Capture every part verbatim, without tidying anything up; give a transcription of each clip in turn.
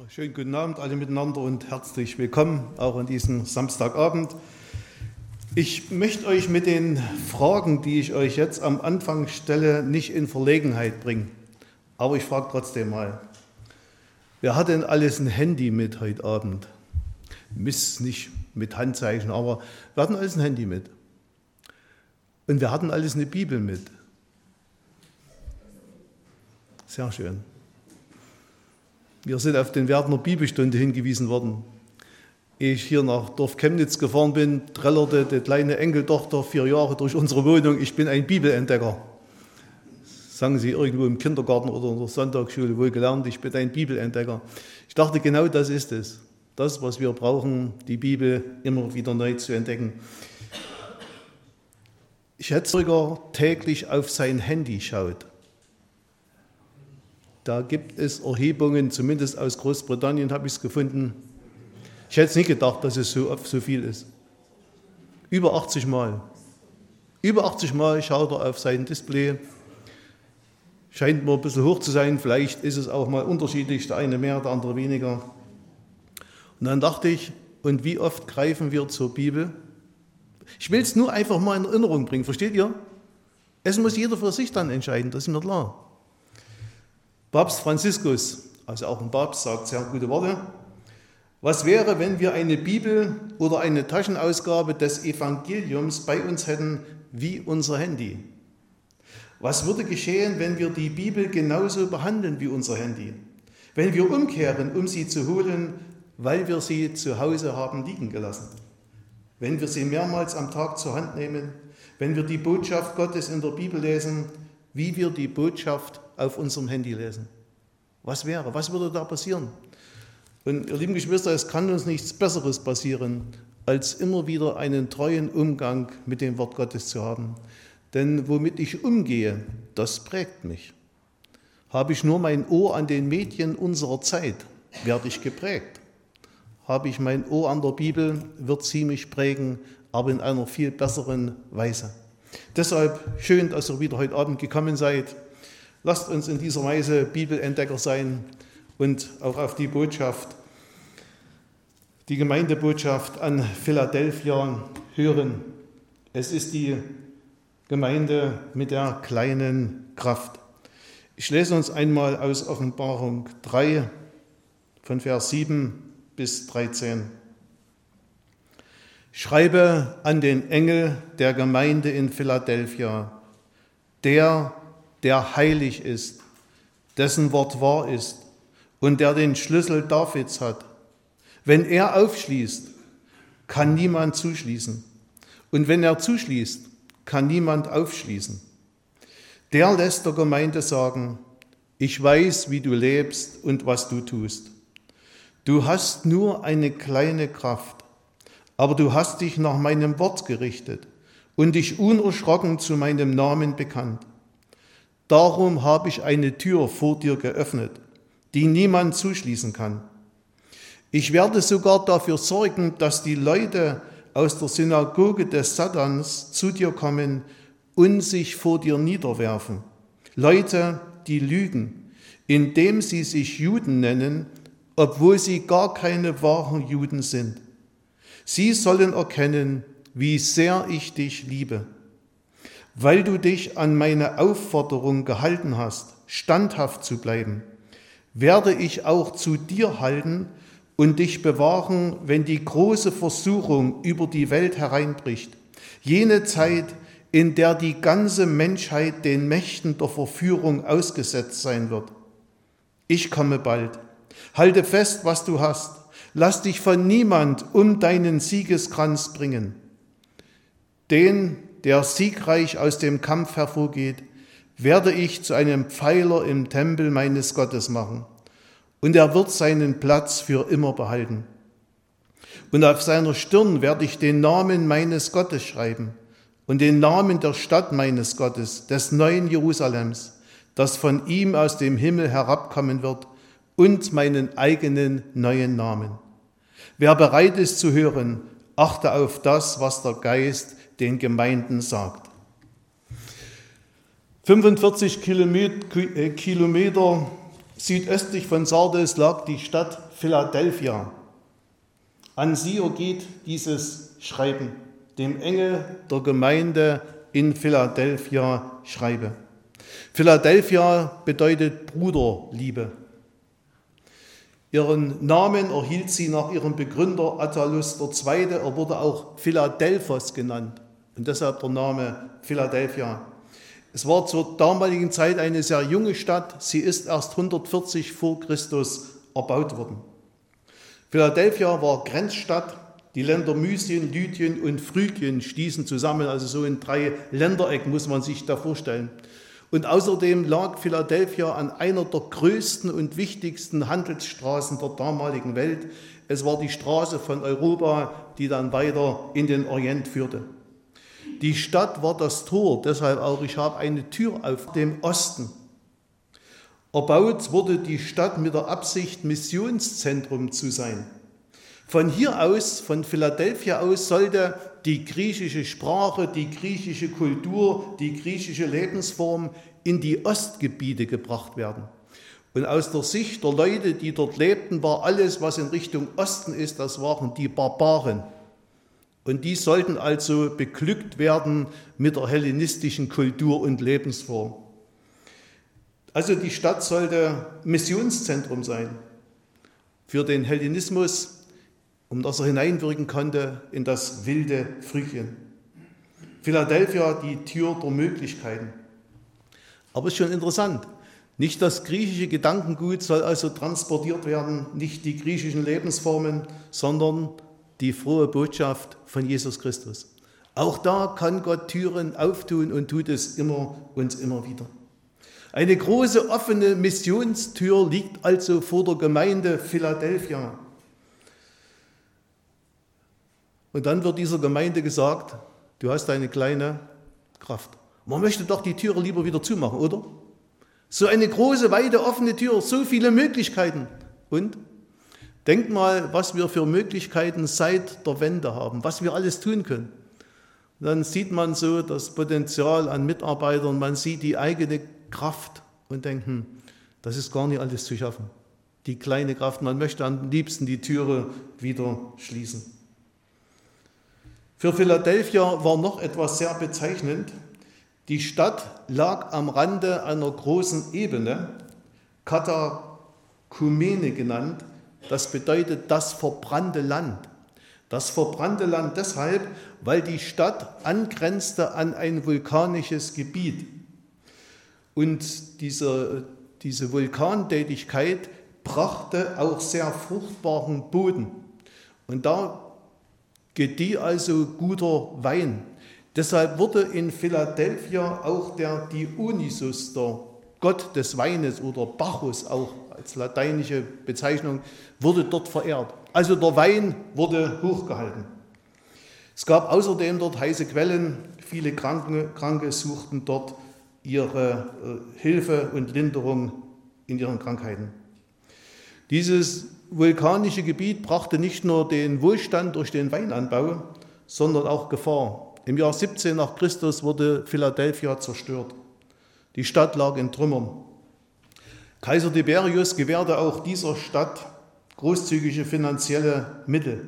Schönen guten Abend alle miteinander und herzlich willkommen auch an diesem Samstagabend. Ich möchte euch mit den Fragen, die ich euch jetzt am Anfang stelle, nicht in Verlegenheit bringen. Aber ich frage trotzdem mal, wer hat denn alles ein Handy mit heute Abend? Miss nicht mit Handzeichen, aber wir hatten alles ein Handy mit. Und wir hatten alles eine Bibel mit. Sehr schön. Wir sind auf den Wert einer Bibelstunde hingewiesen worden. Ehe ich hier nach Dorf Chemnitz gefahren bin, trällerte die kleine Enkeltochter vier Jahre durch unsere Wohnung, ich bin ein Bibelentdecker. Sagen sie irgendwo im Kindergarten oder in der Sonntagsschule wohl gelernt, ich bin ein Bibelentdecker. Ich dachte, genau das ist es. Das, was wir brauchen, die Bibel immer wieder neu zu entdecken. Ich hätte sogar täglich auf sein Handy schaut. Da gibt es Erhebungen, zumindest aus Großbritannien habe ich es gefunden. Ich hätte es nicht gedacht, dass es so oft so viel ist. Über achtzig Mal. Über achtzig Mal schaut er auf sein Display. Scheint mir ein bisschen hoch zu sein, vielleicht ist es auch mal unterschiedlich, der eine mehr, der andere weniger. Und dann dachte ich, und wie oft greifen wir zur Bibel? Ich will es nur einfach mal in Erinnerung bringen, versteht ihr? Es muss jeder für sich dann entscheiden, das ist mir klar. Papst Franziskus, also auch ein Papst, sagt sehr gute Worte. Was wäre, wenn wir eine Bibel oder eine Taschenausgabe des Evangeliums bei uns hätten wie unser Handy? Was würde geschehen, wenn wir die Bibel genauso behandeln wie unser Handy? Wenn wir umkehren, um sie zu holen, weil wir sie zu Hause haben liegen gelassen? Wenn wir sie mehrmals am Tag zur Hand nehmen? Wenn wir die Botschaft Gottes in der Bibel lesen, wie wir die Botschaft auf unserem Handy lesen? Was wäre, was würde da passieren? Und ihr lieben Geschwister, es kann uns nichts Besseres passieren, als immer wieder einen treuen Umgang mit dem Wort Gottes zu haben. Denn womit ich umgehe, das prägt mich. Habe ich nur mein Ohr an den Medien unserer Zeit, werde ich geprägt. Habe ich mein Ohr an der Bibel, wird sie mich prägen, aber in einer viel besseren Weise. Deshalb schön, dass ihr wieder heute Abend gekommen seid. Lasst uns in dieser Weise Bibelentdecker sein und auch auf die Botschaft, die Gemeindebotschaft an Philadelphia hören. Es ist die Gemeinde mit der kleinen Kraft. Ich lese uns einmal aus Offenbarung drei von Vers sieben bis dreizehn. Schreibe an den Engel der Gemeinde in Philadelphia, der, der heilig ist, dessen Wort wahr ist und der den Schlüssel Davids hat. Wenn er aufschließt, kann niemand zuschließen. Und wenn er zuschließt, kann niemand aufschließen. Der lässt der Gemeinde sagen, ich weiß, wie du lebst und was du tust. Du hast nur eine kleine Kraft, aber du hast dich nach meinem Wort gerichtet und dich unerschrocken zu meinem Namen bekannt. Darum habe ich eine Tür vor dir geöffnet, die niemand zuschließen kann. Ich werde sogar dafür sorgen, dass die Leute aus der Synagoge des Satans zu dir kommen und sich vor dir niederwerfen. Leute, die lügen, indem sie sich Juden nennen, obwohl sie gar keine wahren Juden sind. Sie sollen erkennen, wie sehr ich dich liebe. Weil du dich an meine Aufforderung gehalten hast, standhaft zu bleiben, werde ich auch zu dir halten und dich bewahren, wenn die große Versuchung über die Welt hereinbricht. Jene Zeit, in der die ganze Menschheit den Mächten der Verführung ausgesetzt sein wird. Ich komme bald. Halte fest, was du hast. Lass dich von niemand um deinen Siegeskranz bringen. Den, der siegreich aus dem Kampf hervorgeht, werde ich zu einem Pfeiler im Tempel meines Gottes machen. Und er wird seinen Platz für immer behalten. Und auf seiner Stirn werde ich den Namen meines Gottes schreiben und den Namen der Stadt meines Gottes, des neuen Jerusalems, das von ihm aus dem Himmel herabkommen wird, und meinen eigenen neuen Namen. Wer bereit ist zu hören, achte auf das, was der Geist den Gemeinden sagt. fünfundvierzig Kilometer Südöstlich von Sardes lag die Stadt Philadelphia. An sie geht dieses Schreiben, dem Engel der Gemeinde in Philadelphia schreibe. Philadelphia bedeutet Bruderliebe. Ihren Namen erhielt sie nach ihrem Begründer Attalus der Zweite. Er wurde auch Philadelphos genannt und deshalb der Name Philadelphia. Es war zur damaligen Zeit eine sehr junge Stadt. Sie ist erst hundertvierzig vor Christus erbaut worden. Philadelphia war Grenzstadt. Die Länder Mysien, Lydien und Phrygien stießen zusammen, also so in drei Länderecken muss man sich da vorstellen. Und außerdem lag Philadelphia an einer der größten und wichtigsten Handelsstraßen der damaligen Welt. Es war die Straße von Europa, die dann weiter in den Orient führte. Die Stadt war das Tor, deshalb auch, ich habe eine Tür auf dem Osten. Erbaut wurde die Stadt mit der Absicht, Missionszentrum zu sein. Von hier aus, von Philadelphia aus, sollte die griechische Sprache, die griechische Kultur, die griechische Lebensform in die Ostgebiete gebracht werden. Und aus der Sicht der Leute, die dort lebten, war alles, was in Richtung Osten ist, das waren die Barbaren. Und die sollten also beglückt werden mit der hellenistischen Kultur und Lebensform. Also die Stadt sollte Missionszentrum sein für den Hellenismus, um dass er hineinwirken konnte in das wilde Phrygien. Philadelphia, die Tür der Möglichkeiten. Aber es ist schon interessant, nicht das griechische Gedankengut soll also transportiert werden, nicht die griechischen Lebensformen, sondern die frohe Botschaft von Jesus Christus. Auch da kann Gott Türen auftun und tut es immer und immer wieder. Eine große offene Missionstür liegt also vor der Gemeinde Philadelphia. Und dann wird dieser Gemeinde gesagt, du hast eine kleine Kraft. Man möchte doch die Türe lieber wieder zumachen, oder? So eine große, weite, offene Tür, so viele Möglichkeiten. Und denkt mal, was wir für Möglichkeiten seit der Wende haben, was wir alles tun können. Und dann sieht man so das Potenzial an Mitarbeitern, man sieht die eigene Kraft und denkt, hm, das ist gar nicht alles zu schaffen. Die kleine Kraft, man möchte am liebsten die Türe wieder schließen. Für Philadelphia war noch etwas sehr bezeichnend. Die Stadt lag am Rande einer großen Ebene, Katakumene genannt. Das bedeutet das verbrannte Land. Das verbrannte Land deshalb, weil die Stadt angrenzte an ein vulkanisches Gebiet. Und diese, diese Vulkantätigkeit brachte auch sehr fruchtbaren Boden. Und da gedieh also guter Wein. Deshalb wurde in Philadelphia auch der Dionysus, der Gott des Weines oder Bacchus auch als lateinische Bezeichnung, wurde dort verehrt. Also der Wein wurde hochgehalten. Es gab außerdem dort heiße Quellen. Viele Kranke, Kranke suchten dort ihre äh, Hilfe und Linderung in ihren Krankheiten. Dieses vulkanische Gebiet brachte nicht nur den Wohlstand durch den Weinanbau, sondern auch Gefahr. Im Jahr siebzehn nach Christus wurde Philadelphia zerstört. Die Stadt lag in Trümmern. Kaiser Tiberius gewährte auch dieser Stadt großzügige finanzielle Mittel.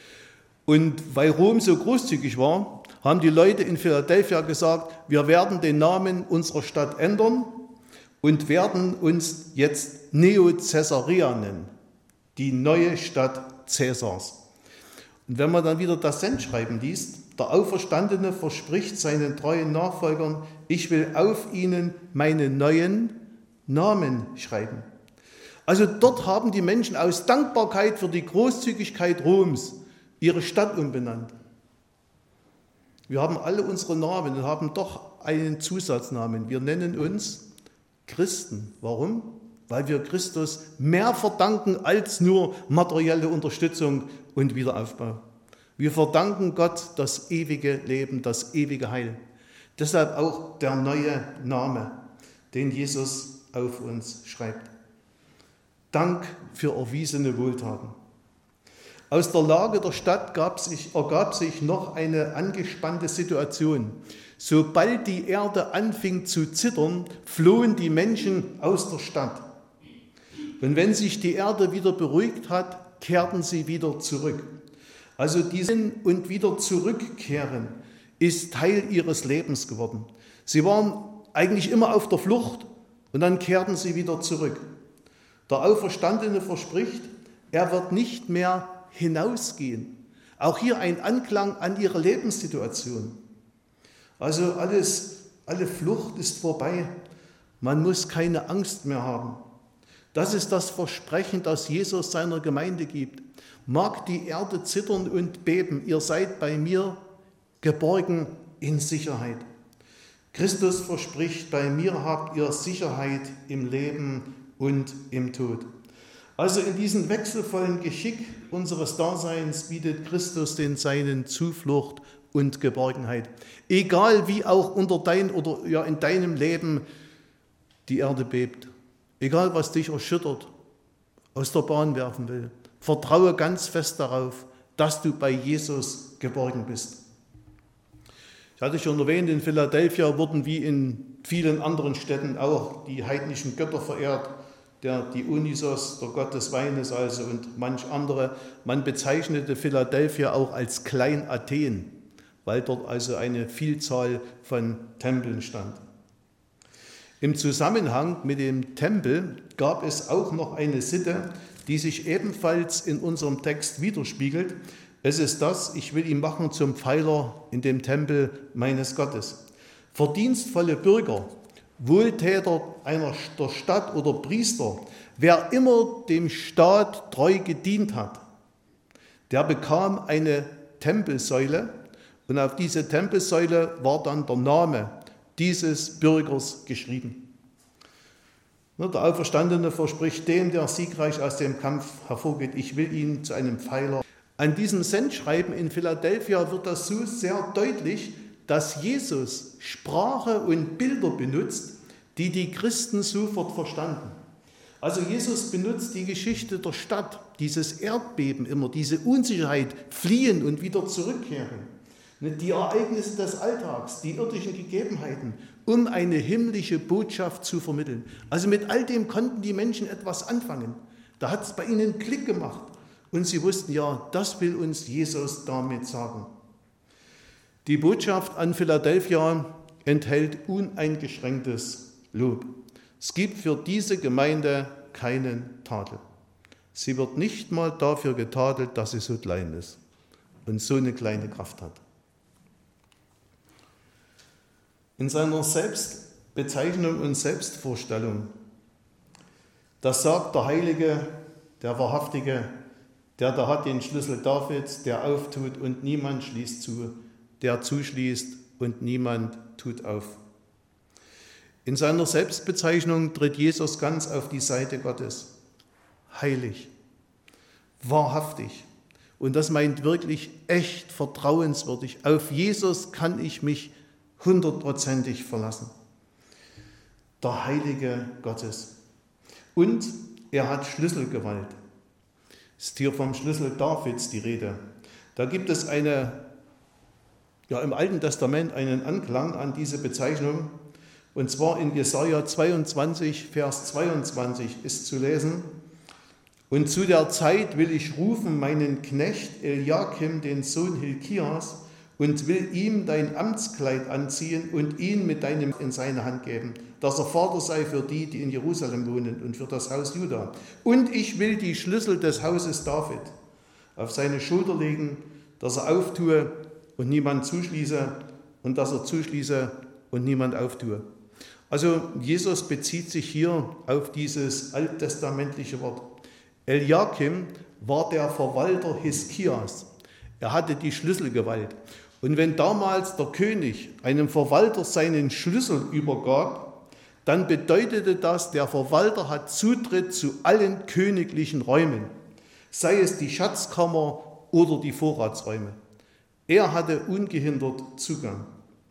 Und weil Rom so großzügig war, haben die Leute in Philadelphia gesagt, wir werden den Namen unserer Stadt ändern und werden uns jetzt Neo-Caesarea nennen, die neue Stadt Cäsars. Und wenn man dann wieder das Sendschreiben liest, der Auferstandene verspricht seinen treuen Nachfolgern, ich will auf ihnen meine neuen Namen schreiben. Also dort haben die Menschen aus Dankbarkeit für die Großzügigkeit Roms ihre Stadt umbenannt. Wir haben alle unsere Namen und haben doch einen Zusatznamen. Wir nennen uns Christen. Warum? Weil wir Christus mehr verdanken als nur materielle Unterstützung und Wiederaufbau. Wir verdanken Gott das ewige Leben, das ewige Heil. Deshalb auch der neue Name, den Jesus auf uns schreibt. Dank für erwiesene Wohltaten. Aus der Lage der Stadt gab sich, ergab sich noch eine angespannte Situation. Sobald die Erde anfing zu zittern, flohen die Menschen aus der Stadt. Und wenn sich die Erde wieder beruhigt hat, kehrten sie wieder zurück. Also diesen und wieder zurückkehren ist Teil ihres Lebens geworden. Sie waren eigentlich immer auf der Flucht und dann kehrten sie wieder zurück. Der Auferstandene verspricht, er wird nicht mehr hinausgehen. Auch hier ein Anklang an ihre Lebenssituation. Also alles, alle Flucht ist vorbei. Man muss keine Angst mehr haben. Das ist das Versprechen, das Jesus seiner Gemeinde gibt. Mag die Erde zittern und beben, ihr seid bei mir geborgen in Sicherheit. Christus verspricht, bei mir habt ihr Sicherheit im Leben und im Tod. Also in diesem wechselvollen Geschick unseres Daseins bietet Christus den Seinen Zuflucht und Geborgenheit. Egal wie auch unter dein oder ja in deinem Leben die Erde bebt, egal was dich erschüttert, aus der Bahn werfen will, vertraue ganz fest darauf, dass du bei Jesus geborgen bist. Ich hatte schon erwähnt, in Philadelphia wurden wie in vielen anderen Städten auch die heidnischen Götter verehrt, der Dionysos, der Gott des Weines also und manch andere. Man bezeichnete Philadelphia auch als Klein-Athen, weil dort also eine Vielzahl von Tempeln stand. Im Zusammenhang mit dem Tempel gab es auch noch eine Sitte, die sich ebenfalls in unserem Text widerspiegelt. Es ist das, ich will ihn machen zum Pfeiler in dem Tempel meines Gottes. Verdienstvolle Bürger, Wohltäter einer der Stadt oder Priester, wer immer dem Staat treu gedient hat, der bekam eine Tempelsäule und auf diese Tempelsäule war dann der Name dieses Bürgers geschrieben. Der Auferstandene verspricht dem, der siegreich aus dem Kampf hervorgeht, ich will ihn zu einem Pfeiler. An diesem Sendschreiben in Philadelphia wird das so sehr deutlich, dass Jesus Sprache und Bilder benutzt, die die Christen sofort verstanden. Also Jesus benutzt die Geschichte der Stadt, dieses Erdbeben immer, diese Unsicherheit, fliehen und wieder zurückkehren, die Ereignisse des Alltags, die irdischen Gegebenheiten, um eine himmlische Botschaft zu vermitteln. Also mit all dem konnten die Menschen etwas anfangen. Da hat es bei ihnen Klick gemacht und sie wussten, ja, das will uns Jesus damit sagen. Die Botschaft an Philadelphia enthält uneingeschränktes Lob. Es gibt für diese Gemeinde keinen Tadel. Sie wird nicht mal dafür getadelt, dass sie so klein ist und so eine kleine Kraft hat. In seiner Selbstbezeichnung und Selbstvorstellung, das sagt der Heilige, der Wahrhaftige, der da hat den Schlüssel Davids, der auftut und niemand schließt zu, der zuschließt und niemand tut auf. In seiner Selbstbezeichnung tritt Jesus ganz auf die Seite Gottes. Heilig, wahrhaftig. Und das meint wirklich echt vertrauenswürdig. Auf Jesus kann ich mich hundertprozentig verlassen. Der Heilige Gottes. Und er hat Schlüsselgewalt. Ist hier vom Schlüssel Davids die Rede. Da gibt es eine, ja, im Alten Testament einen Anklang an diese Bezeichnung. Und zwar in Jesaja zweiundzwanzig, Vers zweiundzwanzig ist zu lesen: Und zu der Zeit will ich rufen meinen Knecht Eliakim, den Sohn Hilkias, und will ihm dein Amtskleid anziehen und ihn mit deinem in seine Hand geben, dass er Vater sei für die, die in Jerusalem wohnen und für das Haus Juda. Und ich will die Schlüssel des Hauses David auf seine Schulter legen, dass er auftue und niemand zuschließe und dass er zuschließe und niemand auftue. Also Jesus bezieht sich hier auf dieses alttestamentliche Wort. Eliakim war der Verwalter Hiskias. Er hatte die Schlüsselgewalt. Und wenn damals der König einem Verwalter seinen Schlüssel übergab, dann bedeutete das, der Verwalter hat Zutritt zu allen königlichen Räumen, sei es die Schatzkammer oder die Vorratsräume. Er hatte ungehindert Zugang.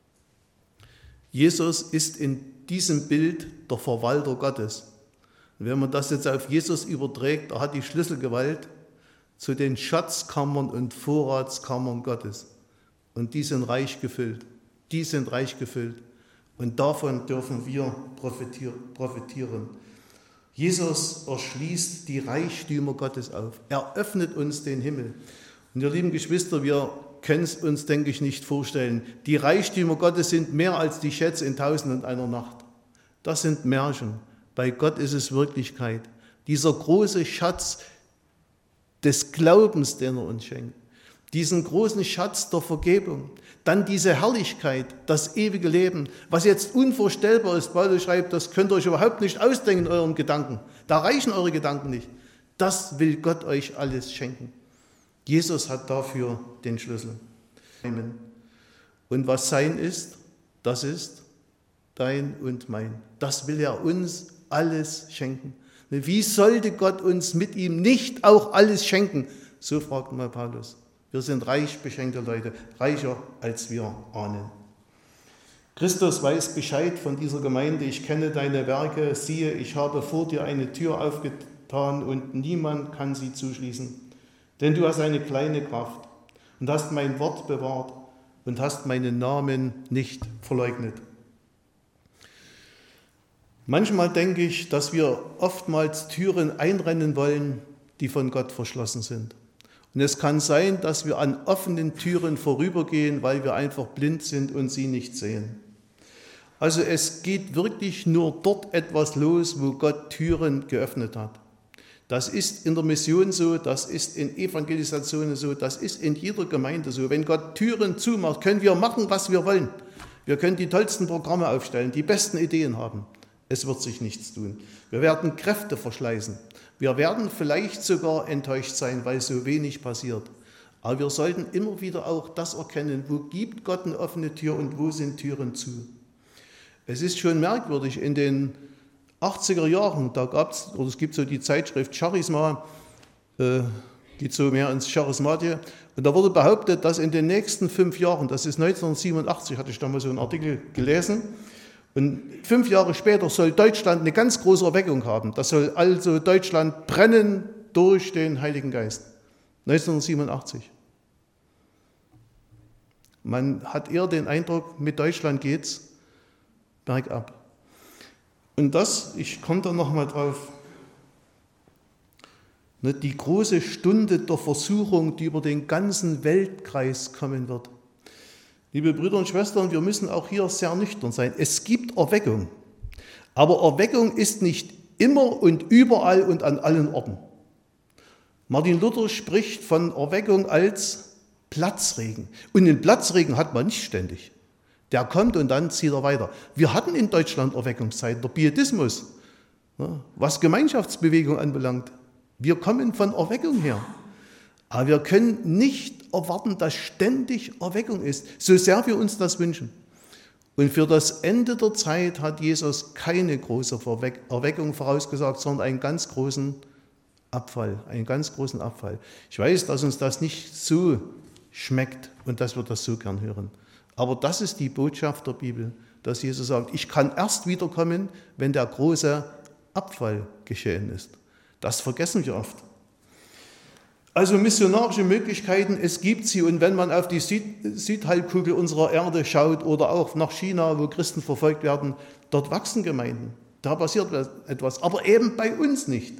Jesus ist in diesem Bild der Verwalter Gottes. Und wenn man das jetzt auf Jesus überträgt, er hat die Schlüsselgewalt zu den Schatzkammern und Vorratskammern Gottes. Und die sind reich gefüllt. Die sind reich gefüllt. Und davon dürfen wir profitieren. Jesus erschließt die Reichtümer Gottes auf. Er öffnet uns den Himmel. Und ihr lieben Geschwister, wir können es uns, denke ich, nicht vorstellen. Die Reichtümer Gottes sind mehr als die Schätze in Tausend und einer Nacht. Das sind Märchen. Bei Gott ist es Wirklichkeit. Dieser große Schatz des Glaubens, den er uns schenkt. Diesen großen Schatz der Vergebung. Dann diese Herrlichkeit, das ewige Leben, was jetzt unvorstellbar ist. Paulus schreibt, das könnt ihr euch überhaupt nicht ausdenken in euren Gedanken. Da reichen eure Gedanken nicht. Das will Gott euch alles schenken. Jesus hat dafür den Schlüssel. Und was sein ist, das ist dein und mein. Das will er uns alles schenken. Wie sollte Gott uns mit ihm nicht auch alles schenken? So fragt mal Paulus. Wir sind reich beschenkte Leute, reicher als wir ahnen. Christus weiß Bescheid von dieser Gemeinde. Ich kenne deine Werke, siehe, ich habe vor dir eine Tür aufgetan und niemand kann sie zuschließen. Denn du hast eine kleine Kraft und hast mein Wort bewahrt und hast meinen Namen nicht verleugnet. Manchmal denke ich, dass wir oftmals Türen einrennen wollen, die von Gott verschlossen sind. Und es kann sein, dass wir an offenen Türen vorübergehen, weil wir einfach blind sind und sie nicht sehen. Also es geht wirklich nur dort etwas los, wo Gott Türen geöffnet hat. Das ist in der Mission so, das ist in Evangelisationen so, das ist in jeder Gemeinde so. Wenn Gott Türen zumacht, können wir machen, was wir wollen. Wir können die tollsten Programme aufstellen, die besten Ideen haben. Es wird sich nichts tun. Wir werden Kräfte verschleißen. Wir werden vielleicht sogar enttäuscht sein, weil so wenig passiert. Aber wir sollten immer wieder auch das erkennen, wo gibt Gott eine offene Tür und wo sind Türen zu. Es ist schon merkwürdig, in den achtziger Jahren, da gab es, oder es gibt so die Zeitschrift Charisma, äh, geht so mehr ins Charismatie, und da wurde behauptet, dass in den nächsten fünf Jahren, das ist neunzehnhundertsiebenundachtzig, hatte ich da mal so einen Artikel gelesen, und fünf Jahre später soll Deutschland eine ganz große Erweckung haben. Das soll also Deutschland brennen durch den Heiligen Geist. neunzehnhundertsiebenundachtzig. Man hat eher den Eindruck, mit Deutschland geht's bergab. Und das, ich komme da nochmal drauf, die große Stunde der Versuchung, die über den ganzen Weltkreis kommen wird. Liebe Brüder und Schwestern, wir müssen auch hier sehr nüchtern sein. Es gibt Erweckung, aber Erweckung ist nicht immer und überall und an allen Orten. Martin Luther spricht von Erweckung als Platzregen. Und den Platzregen hat man nicht ständig. Der kommt und dann zieht er weiter. Wir hatten in Deutschland Erweckungszeiten, der Pietismus, was Gemeinschaftsbewegung anbelangt. Wir kommen von Erweckung her. Aber wir können nicht erwarten, dass ständig Erweckung ist, so sehr wir uns das wünschen. Und für das Ende der Zeit hat Jesus keine große Erweckung vorausgesagt, sondern einen ganz großen Abfall, einen ganz großen Abfall. Ich weiß, dass uns das nicht so schmeckt und dass wir das so gern hören. Aber das ist die Botschaft der Bibel, dass Jesus sagt, ich kann erst wiederkommen, wenn der große Abfall geschehen ist. Das vergessen wir oft. Also missionarische Möglichkeiten, es gibt sie. Und wenn man auf die Süd- Südhalbkugel unserer Erde schaut oder auch nach China, wo Christen verfolgt werden, dort wachsen Gemeinden. Da passiert etwas, aber eben bei uns nicht.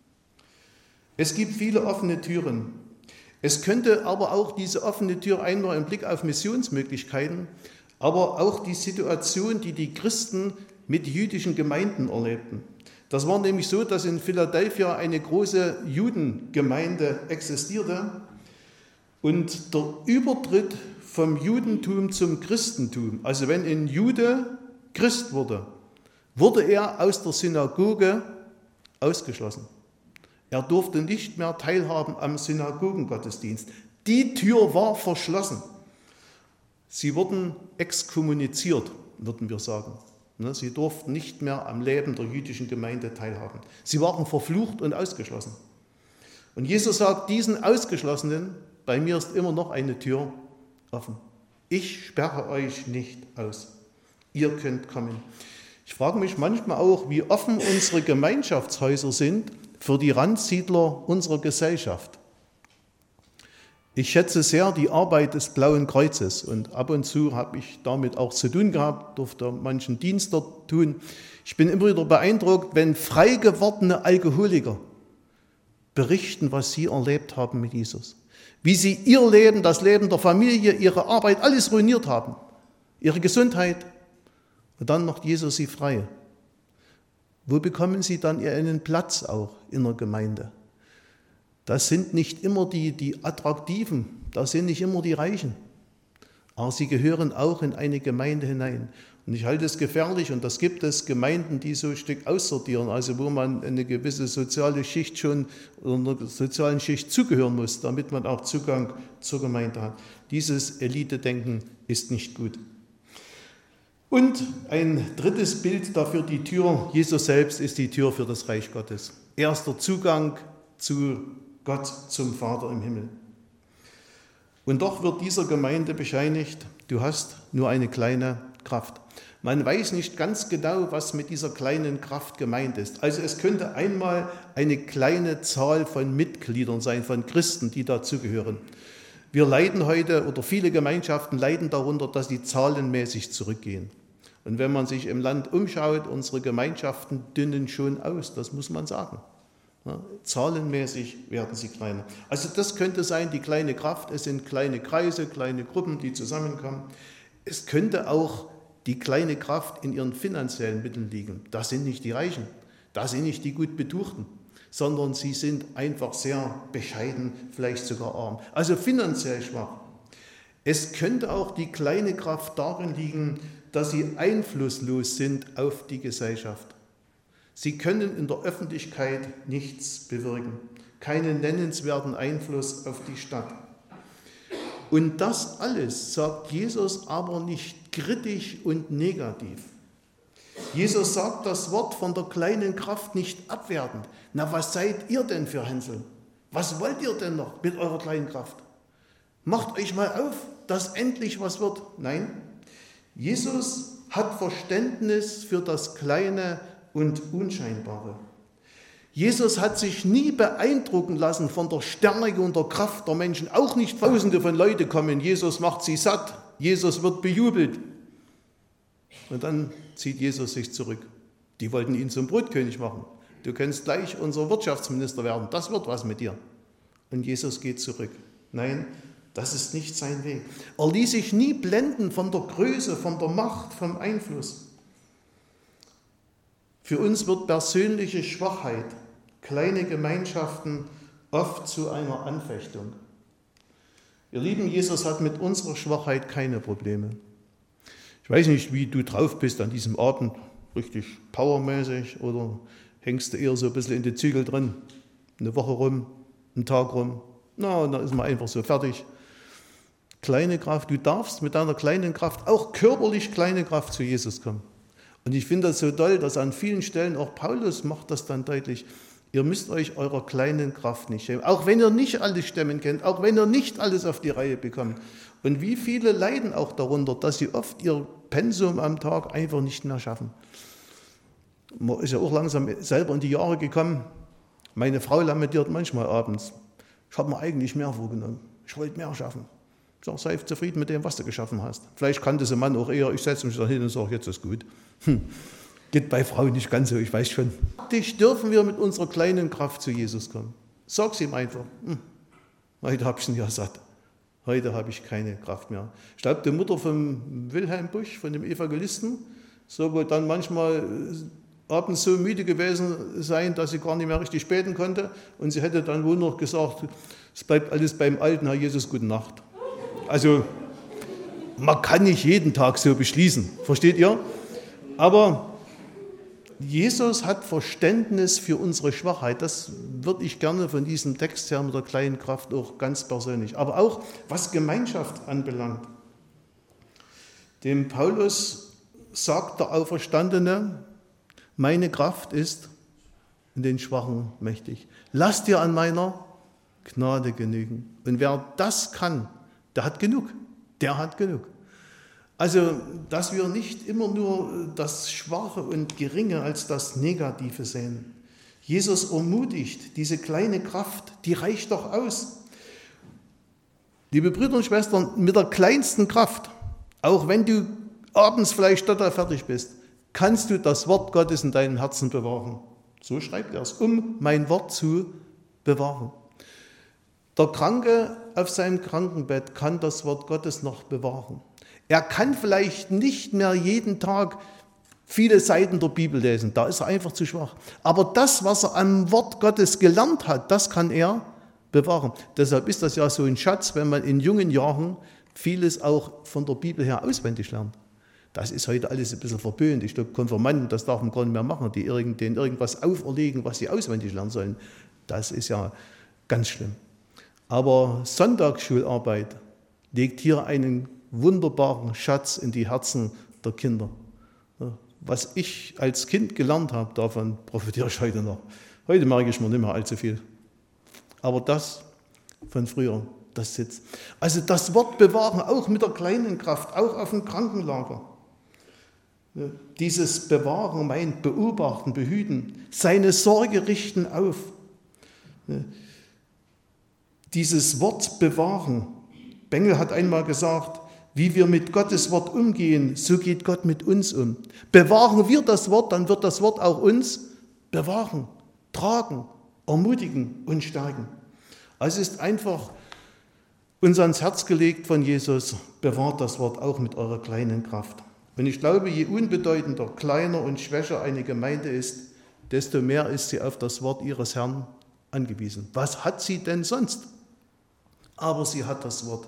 Es gibt viele offene Türen. Es könnte aber auch diese offene Tür einmal im Blick auf Missionsmöglichkeiten, aber auch die Situation, die die Christen mit jüdischen Gemeinden erlebten. Das war nämlich so, dass in Philadelphia eine große Judengemeinde existierte und der Übertritt vom Judentum zum Christentum, also wenn ein Jude Christ wurde, wurde er aus der Synagoge ausgeschlossen. Er durfte nicht mehr teilhaben am Synagogengottesdienst. Die Tür war verschlossen. Sie wurden exkommuniziert, würden wir sagen. Sie durften nicht mehr am Leben der jüdischen Gemeinde teilhaben. Sie waren verflucht und ausgeschlossen. Und Jesus sagt, diesen Ausgeschlossenen, bei mir ist immer noch eine Tür offen. Ich sperre euch nicht aus. Ihr könnt kommen. Ich frage mich manchmal auch, wie offen unsere Gemeinschaftshäuser sind für die Randsiedler unserer Gesellschaft. Ich schätze sehr die Arbeit des Blauen Kreuzes und ab und zu habe ich damit auch zu tun gehabt, durfte manchen Dienst dort tun. Ich bin immer wieder beeindruckt, wenn frei gewordene Alkoholiker berichten, was sie erlebt haben mit Jesus. Wie sie ihr Leben, das Leben der Familie, ihre Arbeit, alles ruiniert haben. Ihre Gesundheit. Und dann macht Jesus sie frei. Wo bekommen sie dann ihren Platz auch in der Gemeinde? Das sind nicht immer die, die Attraktiven, das sind nicht immer die Reichen. Aber sie gehören auch in eine Gemeinde hinein. Und ich halte es gefährlich, und das gibt es, Gemeinden, die so ein Stück aussortieren, also wo man eine gewisse soziale Schicht schon oder einer sozialen Schicht zugehören muss, damit man auch Zugang zur Gemeinde hat. Dieses Elite-Denken ist nicht gut. Und ein drittes Bild dafür, die Tür, Jesus selbst ist die Tür für das Reich Gottes. Erster Zugang zu Gott, zum Vater im Himmel. Und doch wird dieser Gemeinde bescheinigt, du hast nur eine kleine Kraft. Man weiß nicht ganz genau, was mit dieser kleinen Kraft gemeint ist. Also es könnte einmal eine kleine Zahl von Mitgliedern sein, von Christen, die dazugehören. Wir leiden heute, oder viele Gemeinschaften leiden darunter, dass sie zahlenmäßig zurückgehen. Und wenn man sich im Land umschaut, unsere Gemeinschaften dünnen schon aus, das muss man sagen. Ja, zahlenmäßig werden sie kleiner. Also das könnte sein, die kleine Kraft, es sind kleine Kreise, kleine Gruppen, die zusammenkommen. Es könnte auch die kleine Kraft in ihren finanziellen Mitteln liegen. Das sind nicht die Reichen, das sind nicht die gut Betuchten, sondern sie sind einfach sehr bescheiden, vielleicht sogar arm. Also finanziell schwach. Es könnte auch die kleine Kraft darin liegen, dass sie einflusslos sind auf die Gesellschaft. Sie können in der Öffentlichkeit nichts bewirken, keinen nennenswerten Einfluss auf die Stadt. Und das alles sagt Jesus aber nicht kritisch und negativ. Jesus sagt das Wort von der kleinen Kraft nicht abwertend. Na, was seid ihr denn für Hänsel? Was wollt ihr denn noch mit eurer kleinen Kraft? Macht euch mal auf, dass endlich was wird. Nein, Jesus hat Verständnis für das Kleine und Unscheinbare. Jesus hat sich nie beeindrucken lassen von der Stärke und der Kraft der Menschen. Auch nicht Tausende von Leuten kommen. Jesus macht sie satt. Jesus wird bejubelt. Und dann zieht Jesus sich zurück. Die wollten ihn zum Brotkönig machen. Du kannst gleich unser Wirtschaftsminister werden. Das wird was mit dir. Und Jesus geht zurück. Nein, das ist nicht sein Weg. Er ließ sich nie blenden von der Größe, von der Macht, vom Einfluss. Für uns wird persönliche Schwachheit, kleine Gemeinschaften oft zu einer Anfechtung. Ihr Lieben, Jesus hat mit unserer Schwachheit keine Probleme. Ich weiß nicht, wie du drauf bist an diesem Abend, richtig powermäßig, oder hängst du eher so ein bisschen in die Zügel drin, eine Woche rum, einen Tag rum, na, dann ist man einfach so fertig. Kleine Kraft, du darfst mit deiner kleinen Kraft, auch körperlich kleine Kraft zu Jesus kommen. Und ich finde das so toll, dass an vielen Stellen, auch Paulus macht das dann deutlich, ihr müsst euch eurer kleinen Kraft nicht schämen. Auch wenn ihr nicht alles stemmen könnt, auch wenn ihr nicht alles auf die Reihe bekommt. Und wie viele leiden auch darunter, dass sie oft ihr Pensum am Tag einfach nicht mehr schaffen. Man ist ja auch langsam selber in die Jahre gekommen. Meine Frau lamentiert manchmal abends. Ich habe mir eigentlich mehr vorgenommen. Ich wollte mehr schaffen. Ich sage, sei zufrieden mit dem, was du geschaffen hast. Vielleicht kann dieser Mann auch eher, ich setze mich da hin und sage, jetzt ist gut. Hm. Geht bei Frauen nicht ganz so, ich weiß schon. Praktisch dürfen wir mit unserer kleinen Kraft zu Jesus kommen. Sag's ihm einfach. Hm. Heute habe ich ihn ja satt. Heute habe ich keine Kraft mehr. Ich glaube, die Mutter von Wilhelm Busch, von dem Evangelisten, soll wohl dann manchmal abends so müde gewesen sein, dass sie gar nicht mehr richtig beten konnte. Und sie hätte dann wohl noch gesagt, es bleibt alles beim Alten, Herr Jesus, gute Nacht. Also man kann nicht jeden Tag so beschließen, versteht ihr? Aber Jesus hat Verständnis für unsere Schwachheit. Das würde ich gerne von diesem Text her mit der kleinen Kraft auch ganz persönlich. Aber auch was Gemeinschaft anbelangt. Dem Paulus sagt der Auferstandene, meine Kraft ist in den Schwachen mächtig. Lass dir an meiner Gnade genügen. Und wer das kann, der hat genug. Der hat genug. Also, dass wir nicht immer nur das Schwache und Geringe als das Negative sehen. Jesus ermutigt, diese kleine Kraft, die reicht doch aus. Liebe Brüder und Schwestern, mit der kleinsten Kraft, auch wenn du abends vielleicht total fertig bist, kannst du das Wort Gottes in deinem Herzen bewahren. So schreibt er es, um mein Wort zu bewahren. Der Kranke auf seinem Krankenbett kann das Wort Gottes noch bewahren. Er kann vielleicht nicht mehr jeden Tag viele Seiten der Bibel lesen, da ist er einfach zu schwach. Aber das, was er am Wort Gottes gelernt hat, das kann er bewahren. Deshalb ist das ja so ein Schatz, wenn man in jungen Jahren vieles auch von der Bibel her auswendig lernt. Das ist heute alles ein bisschen verböhnt. Ich glaube, Konfirmanden, das darf man gar nicht mehr machen, die denen irgendwas auferlegen, was sie auswendig lernen sollen. Das ist ja ganz schlimm. Aber Sonntagsschularbeit legt hier einen wunderbaren Schatz in die Herzen der Kinder. Was ich als Kind gelernt habe, davon profitiere ich heute noch. Heute merke ich mir nicht mehr allzu viel. Aber das von früher, das sitzt. Also das Wort bewahren, auch mit der kleinen Kraft, auch auf dem Krankenlager. Dieses Bewahren meint beobachten, behüten, seine Sorge richten auf. Dieses Wort bewahren. Bengel hat einmal gesagt, wie wir mit Gottes Wort umgehen, so geht Gott mit uns um. Bewahren wir das Wort, dann wird das Wort auch uns bewahren, tragen, ermutigen und stärken. Also es ist einfach uns ans Herz gelegt von Jesus, bewahrt das Wort auch mit eurer kleinen Kraft. Und ich glaube, je unbedeutender, kleiner und schwächer eine Gemeinde ist, desto mehr ist sie auf das Wort ihres Herrn angewiesen. Was hat sie denn sonst? Aber sie hat das Wort.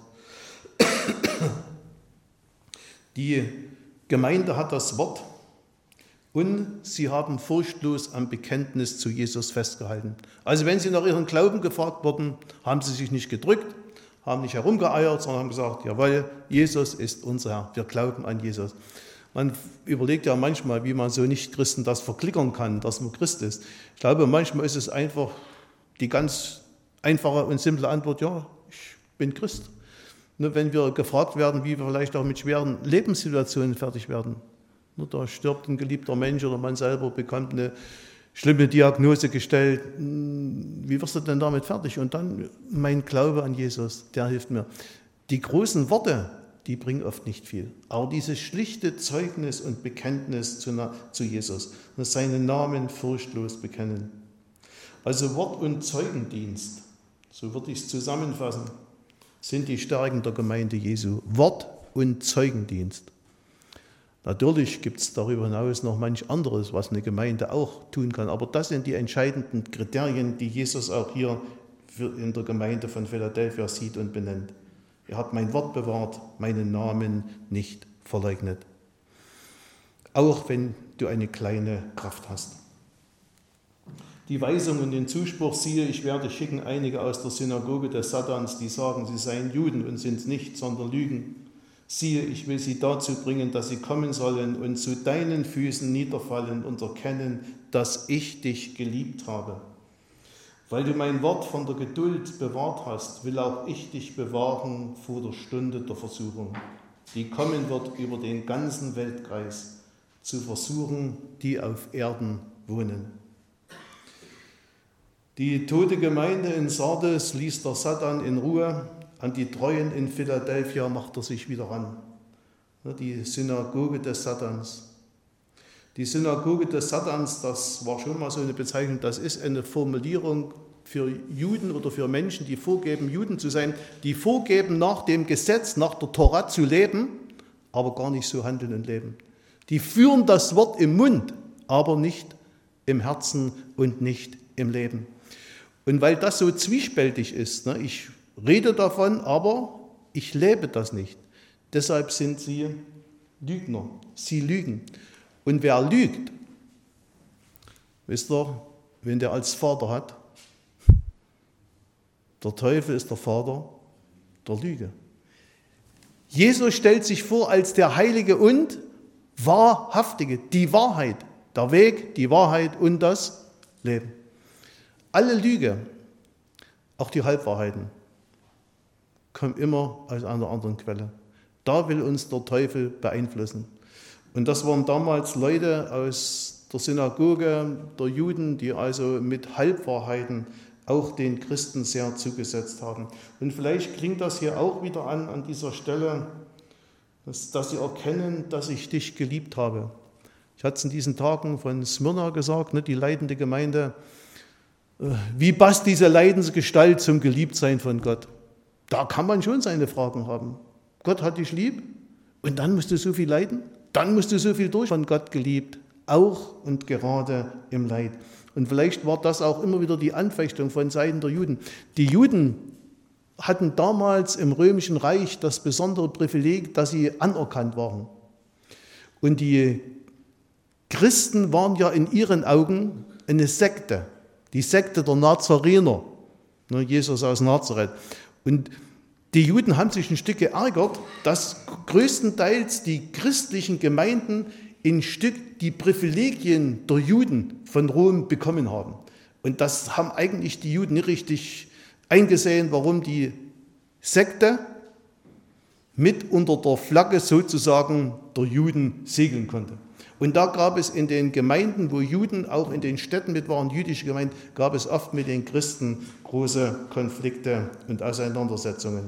Die Gemeinde hat das Wort und sie haben furchtlos am Bekenntnis zu Jesus festgehalten. Also wenn sie nach ihrem Glauben gefragt wurden, haben sie sich nicht gedrückt, haben nicht herumgeeiert, sondern haben gesagt, jawohl, Jesus ist unser Herr, wir glauben an Jesus. Man überlegt ja manchmal, wie man so Nicht-Christen das verklickern kann, dass man Christ ist. Ich glaube, manchmal ist es einfach die ganz einfache und simple Antwort, ja, ich bin Christ. Nur wenn wir gefragt werden, wie wir vielleicht auch mit schweren Lebenssituationen fertig werden. Nur da stirbt ein geliebter Mensch oder man selber bekommt eine schlimme Diagnose gestellt. Wie wirst du denn damit fertig? Und dann mein Glaube an Jesus, der hilft mir. Die großen Worte, die bringen oft nicht viel. Aber dieses schlichte Zeugnis und Bekenntnis zu, zu Jesus, seinen Namen furchtlos bekennen. Also Wort- und Zeugendienst, so würde ich es zusammenfassen, sind die Stärken der Gemeinde Jesu. Wort- und Zeugendienst. Natürlich gibt es darüber hinaus noch manch anderes, was eine Gemeinde auch tun kann. Aber das sind die entscheidenden Kriterien, die Jesus auch hier in der Gemeinde von Philadelphia sieht und benennt. Ihr habt mein Wort bewahrt, meinen Namen nicht verleugnet. Auch wenn du eine kleine Kraft hast. Die Weisung und den Zuspruch, siehe, ich werde schicken einige aus der Synagoge des Satans, die sagen, sie seien Juden und sind nicht, sondern lügen. Siehe, ich will sie dazu bringen, dass sie kommen sollen und zu deinen Füßen niederfallen und erkennen, dass ich dich geliebt habe. Weil du mein Wort von der Geduld bewahrt hast, will auch ich dich bewahren vor der Stunde der Versuchung, die kommen wird über den ganzen Weltkreis, zu versuchen, die auf Erden wohnen. Die tote Gemeinde in Sardes ließ der Satan in Ruhe, an die Treuen in Philadelphia macht er sich wieder ran. Die Synagoge des Satans. Die Synagoge des Satans, das war schon mal so eine Bezeichnung, das ist eine Formulierung für Juden oder für Menschen, die vorgeben, Juden zu sein, die vorgeben, nach dem Gesetz, nach der Tora zu leben, aber gar nicht so handeln und leben. Die führen das Wort im Mund, aber nicht im Herzen und nicht im Leben. Und weil das so zwiespältig ist, ne, ich rede davon, aber ich lebe das nicht. Deshalb sind sie Lügner. Sie lügen. Und wer lügt, wisst ihr, wen der als Vater hat? Der Teufel ist der Vater der Lüge. Jesus stellt sich vor als der Heilige und Wahrhaftige, die Wahrheit, der Weg, die Wahrheit und das Leben. Alle Lüge, auch die Halbwahrheiten, kommen immer aus einer anderen Quelle. Da will uns der Teufel beeinflussen. Und das waren damals Leute aus der Synagoge der Juden, die also mit Halbwahrheiten auch den Christen sehr zugesetzt haben. Und vielleicht klingt das hier auch wieder an, an dieser Stelle, dass, dass sie erkennen, dass ich dich geliebt habe. Ich hatte es in diesen Tagen von Smyrna gesagt, ne, die leidende Gemeinde. Wie passt diese Leidensgestalt zum Geliebtsein von Gott? Da kann man schon seine Fragen haben. Gott hat dich lieb und dann musst du so viel leiden? Dann musst du so viel durch von Gott geliebt, auch und gerade im Leid. Und vielleicht war das auch immer wieder die Anfechtung von Seiten der Juden. Die Juden hatten damals im Römischen Reich das besondere Privileg, dass sie anerkannt waren. Und die Christen waren ja in ihren Augen eine Sekte, die Sekte der Nazarener, Jesus aus Nazareth. Und die Juden haben sich ein Stück geärgert, dass größtenteils die christlichen Gemeinden ein Stück die Privilegien der Juden von Rom bekommen haben. Und das haben eigentlich die Juden nicht richtig eingesehen, warum die Sekte mit unter der Flagge sozusagen der Juden segeln konnte. Und da gab es in den Gemeinden, wo Juden auch in den Städten mit waren, jüdische Gemeinden, gab es oft mit den Christen große Konflikte und Auseinandersetzungen.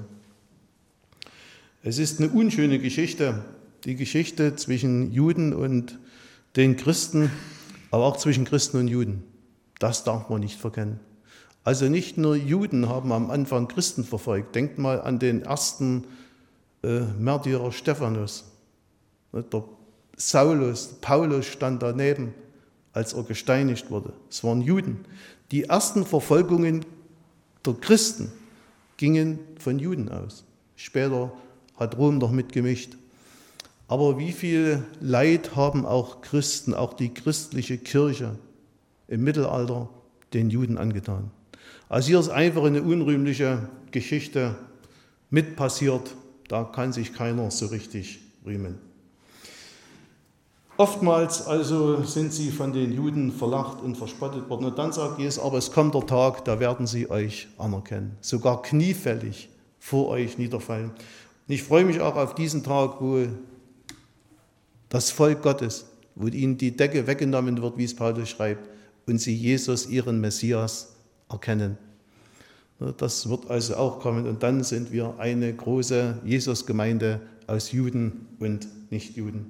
Es ist eine unschöne Geschichte, die Geschichte zwischen Juden und den Christen, aber auch zwischen Christen und Juden. Das darf man nicht verkennen. Also nicht nur Juden haben am Anfang Christen verfolgt. Denkt mal an den ersten äh, Märtyrer Stephanus. Der Saulus, Paulus stand daneben, als er gesteinigt wurde. Es waren Juden. Die ersten Verfolgungen der Christen gingen von Juden aus. Später hat Rom noch mitgemischt. Aber wie viel Leid haben auch Christen, auch die christliche Kirche im Mittelalter den Juden angetan? Also hier ist einfach eine unrühmliche Geschichte mit passiert. Da kann sich keiner so richtig rühmen. Oftmals also sind sie von den Juden verlacht und verspottet worden. Und dann sagt Jesus, aber es kommt der Tag, da werden sie euch anerkennen. Sogar kniefällig vor euch niederfallen. Und ich freue mich auch auf diesen Tag, wo das Volk Gottes, wo ihnen die Decke weggenommen wird, wie es Paulus schreibt, und sie Jesus, ihren Messias, erkennen. Das wird also auch kommen. Und dann sind wir eine große Jesus-Gemeinde aus Juden und Nichtjuden.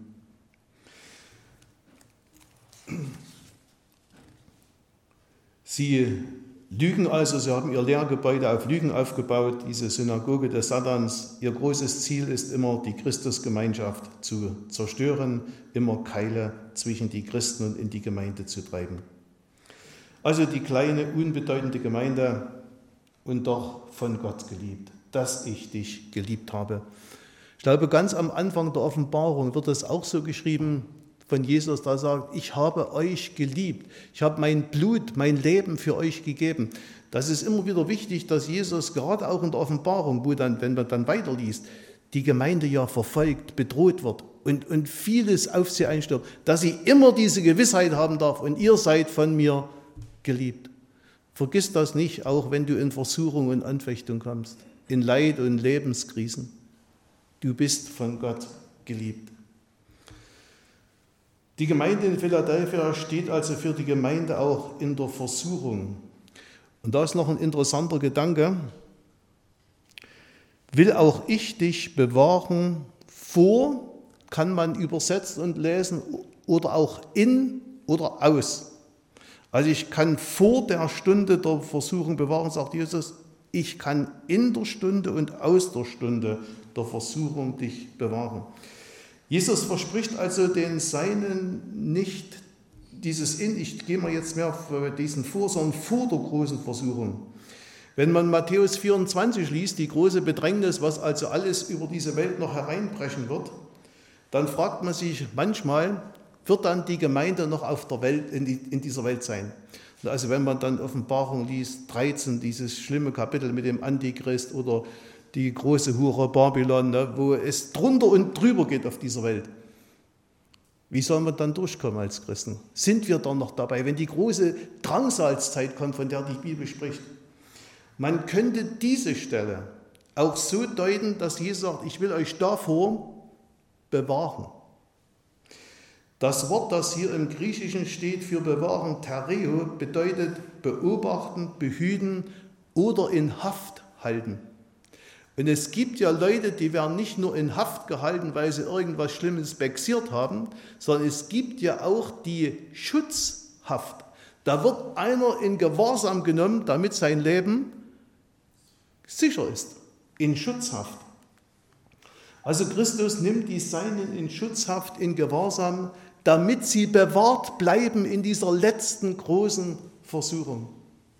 Sie lügen also, sie haben ihr Lehrgebäude auf Lügen aufgebaut, diese Synagoge des Satans. Ihr großes Ziel ist immer, die Christusgemeinschaft zu zerstören, immer Keile zwischen die Christen und in die Gemeinde zu treiben. Also die kleine, unbedeutende Gemeinde und doch von Gott geliebt, dass ich dich geliebt habe. Ich glaube, ganz am Anfang der Offenbarung wird es auch so geschrieben, von Jesus, da sagt, ich habe euch geliebt, ich habe mein Blut, mein Leben für euch gegeben. Das ist immer wieder wichtig, dass Jesus gerade auch in der Offenbarung, wo dann, wenn man dann weiterliest, die Gemeinde ja verfolgt, bedroht wird und, und vieles auf sie einstürzt, dass sie immer diese Gewissheit haben darf und ihr seid von mir geliebt. Vergiss das nicht, auch wenn du in Versuchung und Anfechtung kommst, in Leid und Lebenskrisen. Du bist von Gott geliebt. Die Gemeinde in Philadelphia steht also für die Gemeinde auch in der Versuchung. Und da ist noch ein interessanter Gedanke. Will auch ich dich bewahren vor, kann man übersetzen und lesen, oder auch in oder aus. Also ich kann vor der Stunde der Versuchung bewahren, sagt Jesus, ich kann in der Stunde und aus der Stunde der Versuchung dich bewahren. Jesus verspricht also den Seinen nicht dieses in, ich gehe mal jetzt mehr auf diesen vor, sondern vor der großen Versuchung. Wenn man Matthäus vierundzwanzig liest, die große Bedrängnis, was also alles über diese Welt noch hereinbrechen wird, dann fragt man sich manchmal, wird dann die Gemeinde noch auf der Welt, in, die, in dieser Welt sein? Also wenn man dann Offenbarung liest, dreizehn, dieses schlimme Kapitel mit dem Antichrist oder die große Hure Babylon, ne, wo es drunter und drüber geht auf dieser Welt. Wie soll man dann durchkommen als Christen? Sind wir dann noch dabei, wenn die große Drangsalzzeit kommt, von der die Bibel spricht? Man könnte diese Stelle auch so deuten, dass Jesus sagt, ich will euch davor bewahren. Das Wort, das hier im Griechischen steht für bewahren, Tereo, bedeutet beobachten, behüten oder in Haft halten. Und es gibt ja Leute, die werden nicht nur in Haft gehalten, weil sie irgendwas Schlimmes bexiert haben, sondern es gibt ja auch die Schutzhaft. Da wird einer in Gewahrsam genommen, damit sein Leben sicher ist, in Schutzhaft. Also Christus nimmt die Seinen in Schutzhaft, in Gewahrsam, damit sie bewahrt bleiben in dieser letzten großen Versuchung.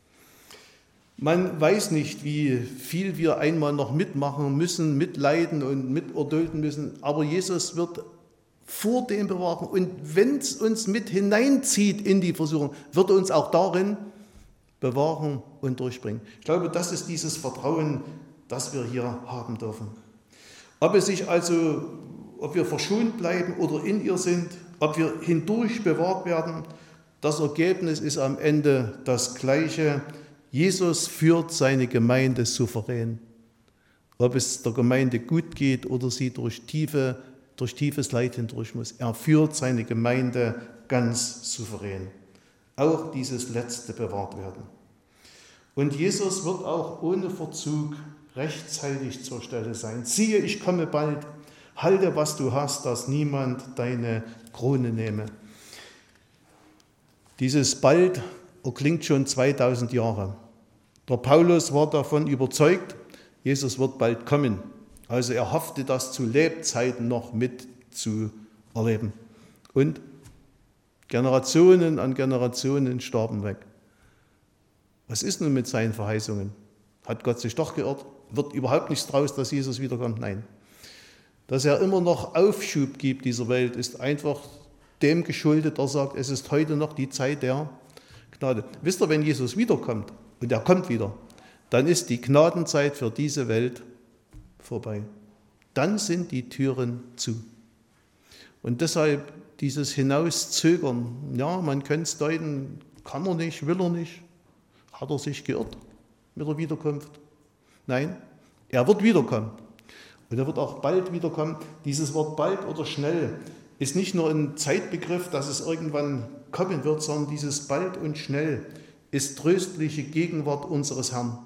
Man weiß nicht, wie viel wir einmal noch mitmachen müssen, mitleiden und miterdulden müssen, aber Jesus wird vor dem bewahren. Und wenn es uns mit hineinzieht in die Versuchung, wird er uns auch darin bewahren und durchbringen. Ich glaube, das ist dieses Vertrauen, das wir hier haben dürfen. Ob es sich also, ob wir verschont bleiben oder in ihr sind, ob wir hindurch bewahrt werden, das Ergebnis ist am Ende das gleiche. Jesus führt seine Gemeinde souverän. Ob es der Gemeinde gut geht oder sie durch, tiefe, durch tiefes Leid hindurch muss. Er führt seine Gemeinde ganz souverän. Auch dieses Letzte bewahrt werden. Und Jesus wird auch ohne Verzug rechtzeitig zur Stelle sein. Siehe, ich komme bald. Halte, was du hast, dass niemand deine Krone nehme. Dieses bald erklingt schon zweitausend Jahre. Der Paulus war davon überzeugt, Jesus wird bald kommen. Also er hoffte, das zu Lebzeiten noch mitzuerleben. Und Generationen an Generationen starben weg. Was ist nun mit seinen Verheißungen? Hat Gott sich doch geirrt? Wird überhaupt nichts draus, dass Jesus wiederkommt? Nein. Dass er immer noch Aufschub gibt dieser Welt, ist einfach dem geschuldet, er sagt, es ist heute noch die Zeit der Gnade. Wisst ihr, wenn Jesus wiederkommt, und er kommt wieder, dann ist die Gnadenzeit für diese Welt vorbei. Dann sind die Türen zu. Und deshalb dieses Hinauszögern, ja, man könnte es deuten, kann er nicht, will er nicht, hat er sich geirrt mit der Wiederkunft? Nein, er wird wiederkommen. Und er wird auch bald wiederkommen. Dieses Wort bald oder schnell ist nicht nur ein Zeitbegriff, dass es irgendwann kommen wird, sondern dieses bald und schnell ist tröstliche Gegenwart unseres Herrn.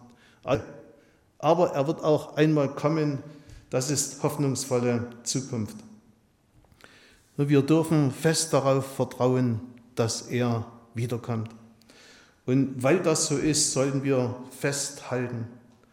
Aber er wird auch einmal kommen, das ist hoffnungsvolle Zukunft. Wir dürfen fest darauf vertrauen, dass er wiederkommt. Und weil das so ist, sollten wir festhalten.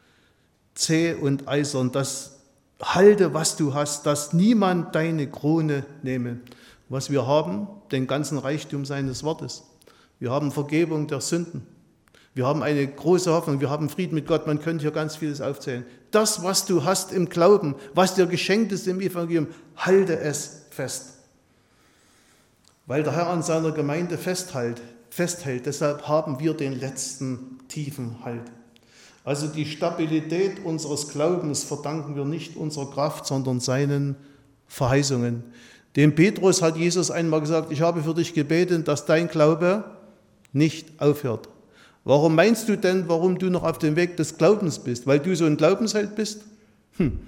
Zäh und eisern, das halte, was du hast, dass niemand deine Krone nehme. Was wir haben, den ganzen Reichtum seines Wortes. Wir haben Vergebung der Sünden. Wir haben eine große Hoffnung. Wir haben Frieden mit Gott. Man könnte hier ganz vieles aufzählen. Das, was du hast im Glauben, was dir geschenkt ist im Evangelium, halte es fest. Weil der Herr an seiner Gemeinde festhält, festhält, deshalb haben wir den letzten tiefen Halt. Also die Stabilität unseres Glaubens verdanken wir nicht unserer Kraft, sondern seinen Verheißungen. Dem Petrus hat Jesus einmal gesagt, ich habe für dich gebetet, dass dein Glaube nicht aufhört. Warum meinst du denn, warum du noch auf dem Weg des Glaubens bist? Weil du so ein Glaubensheld bist? Hm.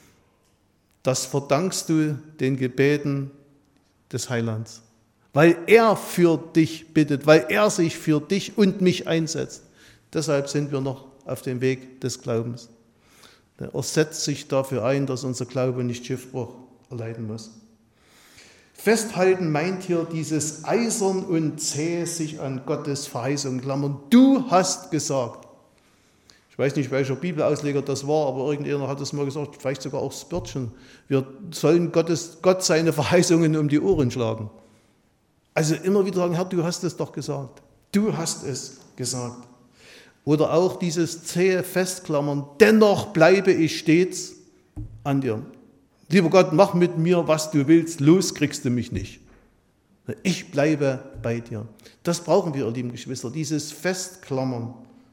Das verdankst du den Gebeten des Heilands. Weil er für dich bittet, weil er sich für dich und mich einsetzt. Deshalb sind wir noch auf dem Weg des Glaubens. Er setzt sich dafür ein, dass unser Glaube nicht Schiffbruch erleiden muss. Festhalten meint hier dieses Eisern und zäh sich an Gottes Verheißung klammern. Du hast gesagt. Ich weiß nicht, welcher Bibelausleger das war, aber irgendjemand hat es mal gesagt, vielleicht sogar auch Spurgeon. Wir sollen Gottes, Gott seine Verheißungen um die Ohren schlagen. Also immer wieder sagen, Herr, du hast es doch gesagt. Du hast es gesagt. Oder auch dieses zähe Festklammern, dennoch bleibe ich stets an dir. Lieber Gott, mach mit mir, was du willst, los kriegst du mich nicht. Ich bleibe bei dir. Das brauchen wir, ihr lieben Geschwister, dieses Festklammern.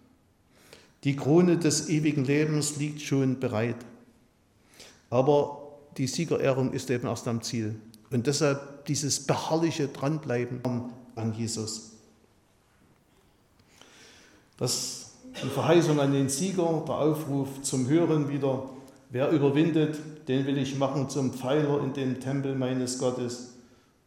Die Krone des ewigen Lebens liegt schon bereit. Aber die Siegerehrung ist eben erst am Ziel. Und deshalb dieses beharrliche Dranbleiben an Jesus. Das die Verheißung an den Sieger, der Aufruf zum Hören wieder, wer überwindet, den will ich machen zum Pfeiler in dem Tempel meines Gottes.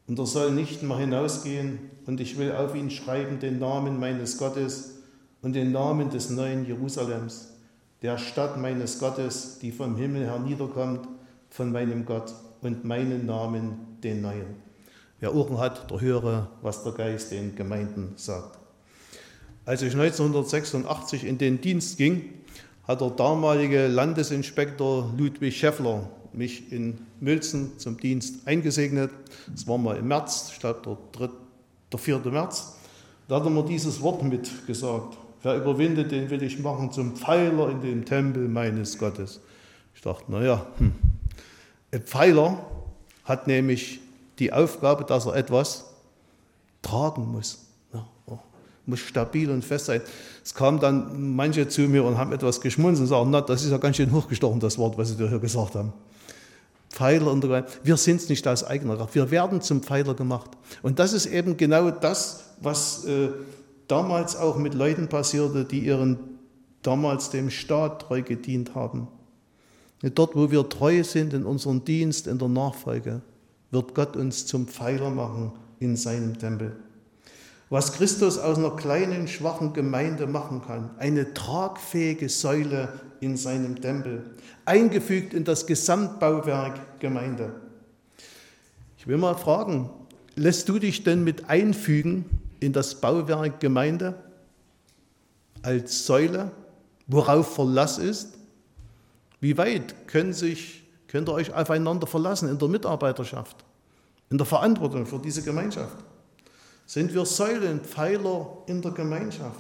und er soll nicht mehr hinausgehen, und ich will auf ihn schreiben den Namen meines Gottes und den Namen des neuen Jerusalems, der Stadt meines Gottes, die vom Himmel herniederkommt, von meinem Gott, und meinen Namen, den neuen. Wer Ohren hat, der höre, was der Geist den Gemeinden sagt. Als ich neunzehnhundertsechsundachtzig in den Dienst ging, hat der damalige Landesinspektor Ludwig Schäffler mich in Mülzen zum Dienst eingesegnet. Es war mal im März, ich glaube der, dritte, der vierte März. Da hat er mir dieses Wort mitgesagt: Wer überwindet, den will ich machen zum Pfeiler in dem Tempel meines Gottes. Ich dachte, naja, hm. ein Pfeiler hat nämlich die Aufgabe, dass er etwas tragen muss. Ja, er muss stabil und fest sein. Es kamen dann manche zu mir und haben etwas geschmunzelt und sagen, na, das ist ja ganz schön hochgestochen, das Wort, was Sie da hier gesagt haben. Pfeiler in der Gemeinde. Wir sind es nicht aus eigener Kraft. Wir werden zum Pfeiler gemacht. Und das ist eben genau das, was äh, damals auch mit Leuten passierte, die ihren damals dem Staat treu gedient haben. Dort, wo wir treu sind in unserem Dienst, in der Nachfolge, wird Gott uns zum Pfeiler machen in seinem Tempel. Was Christus aus einer kleinen, schwachen Gemeinde machen kann, eine tragfähige Säule in seinem Tempel, eingefügt in das Gesamtbauwerk Gemeinde. Ich will mal fragen, lässt du dich denn mit einfügen in das Bauwerk Gemeinde als Säule, worauf Verlass ist? Wie weit können sich, könnt ihr euch aufeinander verlassen in der Mitarbeiterschaft, in der Verantwortung für diese Gemeinschaft? Sind wir Säulen, Pfeiler in der Gemeinschaft?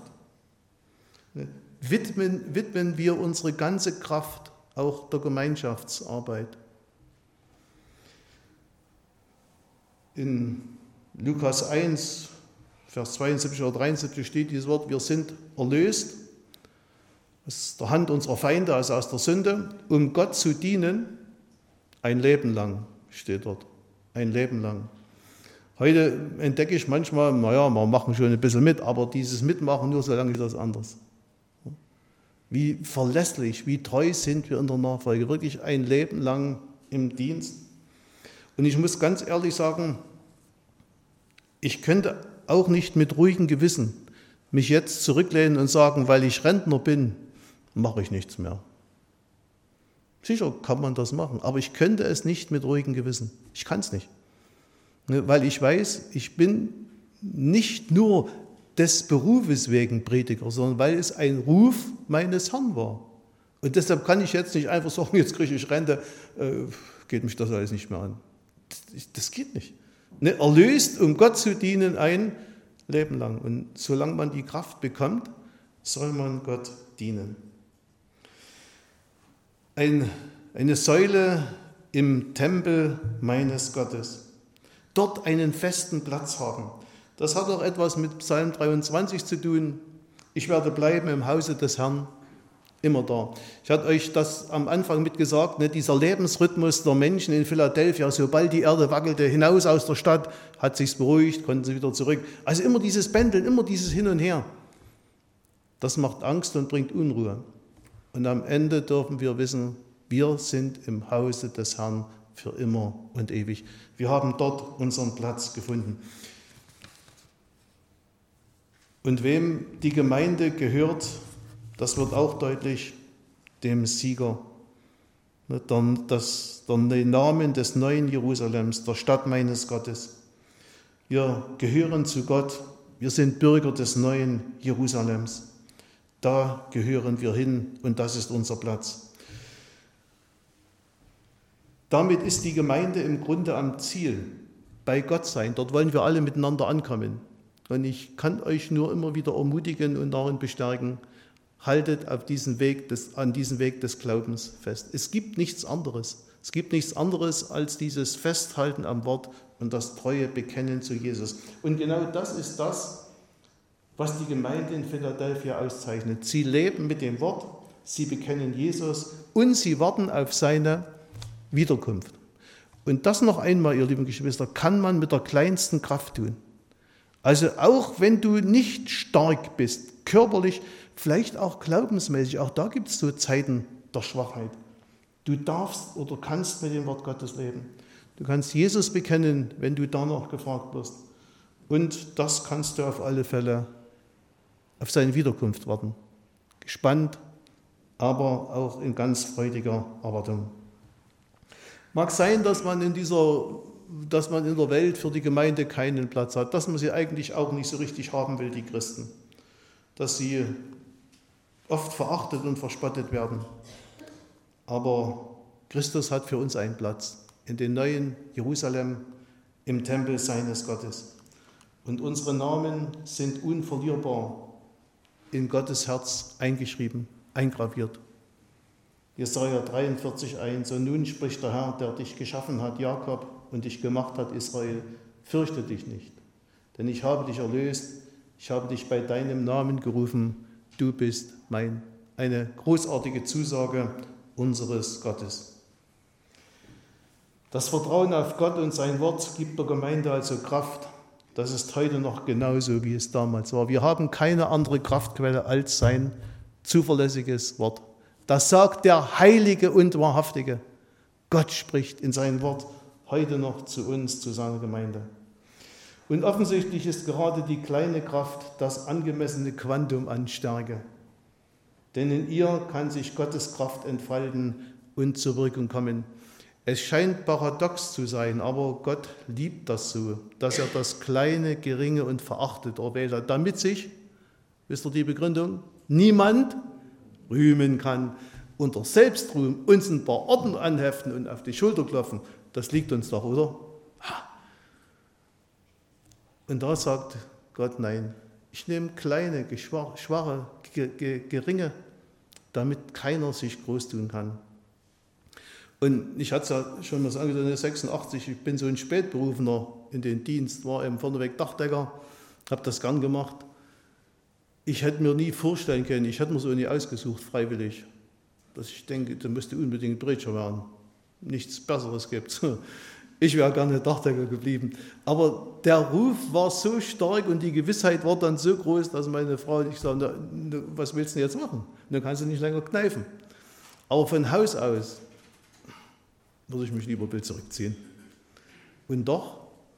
Widmen, widmen wir unsere ganze Kraft auch der Gemeinschaftsarbeit? In Lukas eins, Vers zweiundsiebzig oder dreiundsiebzig steht dieses Wort: Wir sind erlöst aus der Hand unserer Feinde, also aus der Sünde, um Gott zu dienen, ein Leben lang, steht dort, ein Leben lang. Heute entdecke ich manchmal, naja, wir machen schon ein bisschen mit, aber dieses Mitmachen nur so lange ist das anders. Wie verlässlich, wie treu sind wir in der Nachfolge, wirklich ein Leben lang im Dienst. Und ich muss ganz ehrlich sagen, ich könnte auch nicht mit ruhigem Gewissen mich jetzt zurücklehnen und sagen, weil ich Rentner bin, mache ich nichts mehr. Sicher kann man das machen, aber ich könnte es nicht mit ruhigem Gewissen. Ich kann es nicht. Weil ich weiß, ich bin nicht nur des Berufes wegen Prediger, sondern weil es ein Ruf meines Herrn war. Und deshalb kann ich jetzt nicht einfach sagen, jetzt kriege ich Rente, äh, geht mich das alles nicht mehr an. Das, das geht nicht. Ne, erlöst, um Gott zu dienen, ein Leben lang. Und solange man die Kraft bekommt, soll man Gott dienen. Ein, eine Säule im Tempel meines Gottes. Dort einen festen Platz haben. Das hat auch etwas mit Psalm dreiundzwanzig zu tun. Ich werde bleiben im Hause des Herrn, immer da. Ich hatte euch das am Anfang mitgesagt, ne, dieser Lebensrhythmus der Menschen in Philadelphia, sobald die Erde wackelte, hinaus aus der Stadt, hat sich's beruhigt, konnten sie wieder zurück. Also immer dieses Pendeln, immer dieses Hin und Her. Das macht Angst und bringt Unruhe. Und am Ende dürfen wir wissen, wir sind im Hause des Herrn für immer und ewig. Wir haben dort unseren Platz gefunden. Und wem die Gemeinde gehört, das wird auch deutlich, dem Sieger. Das, der Namen des neuen Jerusalems, der Stadt meines Gottes. Wir gehören zu Gott, wir sind Bürger des neuen Jerusalems. Da gehören wir hin und das ist unser Platz. Damit ist die Gemeinde im Grunde am Ziel, bei Gott sein. Dort wollen wir alle miteinander ankommen. Und ich kann euch nur immer wieder ermutigen und darin bestärken, haltet auf diesen Weg des, an diesem Weg des Glaubens fest. Es gibt nichts anderes. Es gibt nichts anderes als dieses Festhalten am Wort und das treue Bekennen zu Jesus. Und genau das ist das, was die Gemeinde in Philadelphia auszeichnet. Sie leben mit dem Wort, sie bekennen Jesus und sie warten auf seine Wiederkunft. Und das noch einmal, ihr lieben Geschwister, kann man mit der kleinsten Kraft tun. Also auch wenn du nicht stark bist, körperlich, vielleicht auch glaubensmäßig, auch da gibt es so Zeiten der Schwachheit. Du darfst oder kannst mit dem Wort Gottes leben. Du kannst Jesus bekennen, wenn du danach gefragt wirst. Und das kannst du auf alle Fälle auf seine Wiederkunft warten. Gespannt, aber auch in ganz freudiger Erwartung. Mag sein, dass man in dieser, dass man in der Welt für die Gemeinde keinen Platz hat, dass man sie eigentlich auch nicht so richtig haben will, die Christen. Dass sie oft verachtet und verspottet werden. Aber Christus hat für uns einen Platz in dem neuen Jerusalem, im Tempel seines Gottes. Und unsere Namen sind unverlierbar in Gottes Herz eingeschrieben, eingraviert. Jesaja dreiundvierzig eins, und nun spricht der Herr, der dich geschaffen hat, Jakob, und dich gemacht hat, Israel, fürchte dich nicht, denn ich habe dich erlöst, ich habe dich bei deinem Namen gerufen, du bist mein. Eine großartige Zusage unseres Gottes. Das Vertrauen auf Gott und sein Wort gibt der Gemeinde also Kraft. Das ist heute noch genauso, wie es damals war. Wir haben keine andere Kraftquelle als sein zuverlässiges Wort. Das sagt der Heilige und Wahrhaftige. Gott spricht in sein Wort heute noch zu uns, zu seiner Gemeinde. Und offensichtlich ist gerade die kleine Kraft das angemessene Quantum an Stärke. Denn in ihr kann sich Gottes Kraft entfalten und zur Wirkung kommen. Es scheint paradox zu sein, aber Gott liebt das so, dass er das Kleine, Geringe und Verachtete erwählt hat, damit sich, wisst ihr die Begründung, niemand rühmen kann. Unter Selbstruhm uns ein paar Orden anheften und auf die Schulter klopfen, das liegt uns doch, oder? Und da sagt Gott, nein, ich nehme kleine, schwache, geringe, damit keiner sich groß tun kann. Und ich hatte es ja schon mal gesagt, sechsundachtzig, ich bin so ein Spätberufener in den Dienst, war eben vorneweg Dachdecker, habe das gern gemacht. Ich hätte mir nie vorstellen können, ich hätte mir so nie ausgesucht, freiwillig, dass ich denke, da müsste unbedingt Prediger werden. Nichts Besseres gibt. Ich wäre gerne Dachdecker geblieben. Aber der Ruf war so stark und die Gewissheit war dann so groß, dass meine Frau und ich sagten, was willst du jetzt machen? Dann kannst du nicht länger kneifen. Aber von Haus aus würde ich mich lieber ein bisschen zurückziehen. Und doch,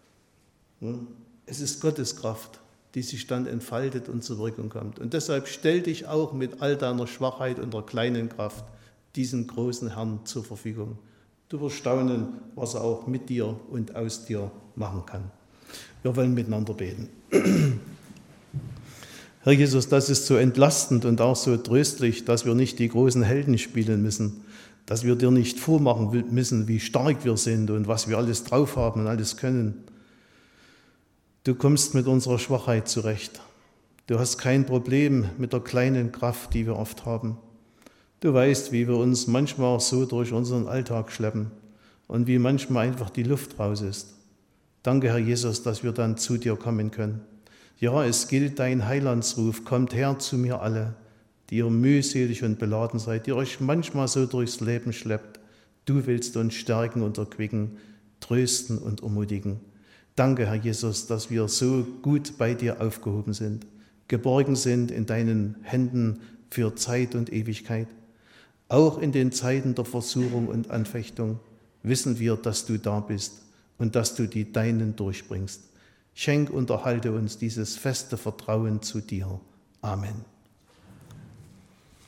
es ist Gottes Kraft, die sich dann entfaltet und zur Wirkung kommt. Und deshalb stell dich auch mit all deiner Schwachheit und der kleinen Kraft diesem großen Herrn zur Verfügung. Du wirst staunen, was er auch mit dir und aus dir machen kann. Wir wollen miteinander beten. Herr Jesus, das ist so entlastend und auch so tröstlich, dass wir nicht die großen Helden spielen müssen, dass wir dir nicht vormachen müssen, wie stark wir sind und was wir alles drauf haben und alles können. Du kommst mit unserer Schwachheit zurecht. Du hast kein Problem mit der kleinen Kraft, die wir oft haben. Du weißt, wie wir uns manchmal so durch unseren Alltag schleppen und wie manchmal einfach die Luft raus ist. Danke, Herr Jesus, dass wir dann zu dir kommen können. Ja, es gilt dein Heilandsruf, kommt her zu mir alle, die ihr mühselig und beladen seid, die euch manchmal so durchs Leben schleppt. Du willst uns stärken und erquicken, trösten und ermutigen. Danke, Herr Jesus, dass wir so gut bei dir aufgehoben sind, geborgen sind in deinen Händen für Zeit und Ewigkeit. Auch in den Zeiten der Versuchung und Anfechtung wissen wir, dass du da bist und dass du die Deinen durchbringst. Schenk und erhalte uns dieses feste Vertrauen zu dir. Amen.